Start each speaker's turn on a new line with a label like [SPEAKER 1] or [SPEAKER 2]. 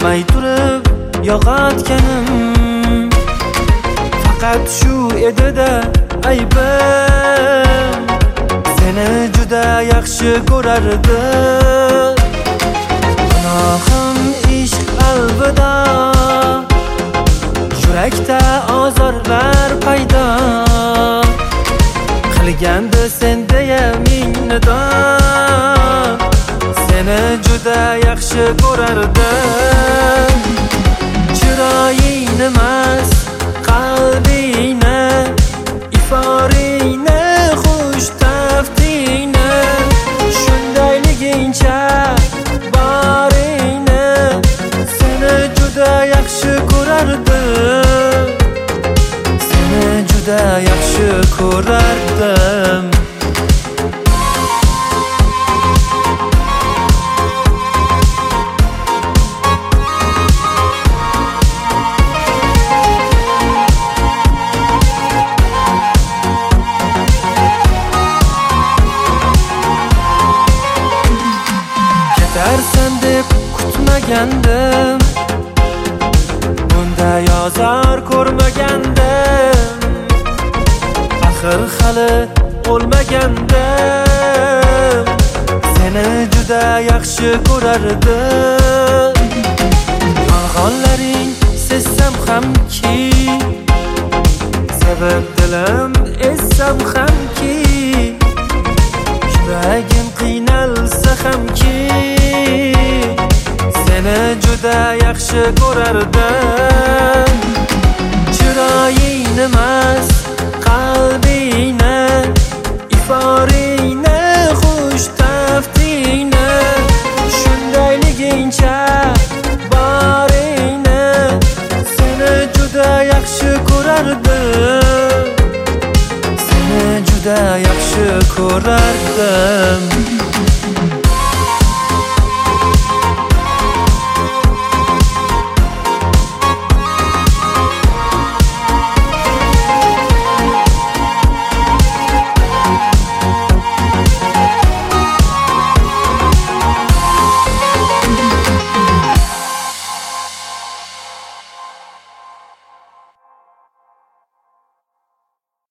[SPEAKER 1] kutmay turib yo'qotganim faqat shu edi-da aybim. Seni juda yaxshi ko'rardim. Gunohim ishq qalbida, yurakda ozorlar paydo qilgandi sendeya ming nido. Seni juda yaxshi ko'rardim. Chiroyingni emas, qalbingni, iforingni, xush taftingni, shundayligincha boringni. Seni juda yaxshi ko'rardim. Seni juda yaxshi ko'rardim. Ketarsan deb kutmagandim, bunday azor ko'rmagandim. Axir hali o'lmagandim. Seni juda yaxshi ko'rardim. Arg'onlaring sezsam hamki, sevib dilim essam hamki, yuragim qiynalsa hamki, seni juda yaxshi ko'rardim. Chiroyingni emas, qalbingni, iforingni, xush taftingni, shundayligincha boringni. Seni juda yaxshi ko'rardim. Seni juda yaxshi ko'rardim.